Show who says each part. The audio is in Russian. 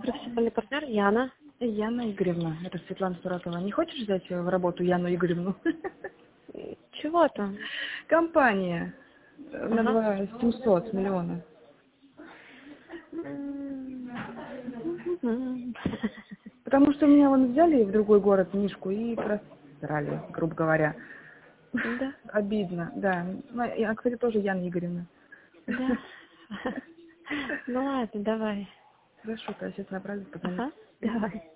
Speaker 1: профессиональный партнер Яна.
Speaker 2: Яна Игоревна, это Светлана Суратова. Не хочешь взять в работу Яну Игоревну?
Speaker 1: Чего там?
Speaker 2: Компания на 700 миллионов. Потому что меня вон взяли в другой город Мишку и просрали, грубо говоря.
Speaker 1: Да.
Speaker 2: Обидно, да. А, кстати, тоже Яна Игоревна.
Speaker 1: Да. Ну ладно, давай.
Speaker 2: Хорошо, я сейчас направлюсь, позвоню.
Speaker 1: Ага, давай.